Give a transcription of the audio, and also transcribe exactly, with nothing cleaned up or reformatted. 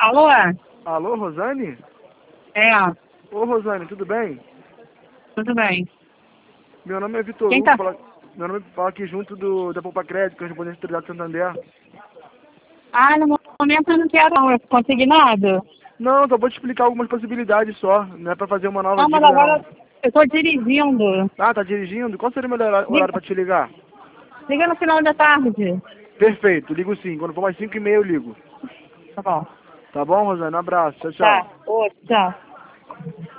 Alô? Alô, Rosane? É, Ô, Rosane, tudo bem? tudo bem. Meu nome é Vitor Quem Hugo, tá... fala... meu nome é fala aqui junto do, da Poupa Crédito, correspondente do Estado de Santander. Ah, no momento eu não quero não, eu consegui nada. Não, só vou te explicar algumas possibilidades só, não é pra fazer uma nova Não, mas dívida agora não. eu tô dirigindo. Ah, tá dirigindo? Qual seria o melhor horário Liga, pra te ligar? liga no final da tarde. Perfeito, ligo sim, quando for mais cinco e meia eu ligo. Tá bom. Tá bom, Rosane? Um abraço, tchau, tchau. Tá, outro, tchau.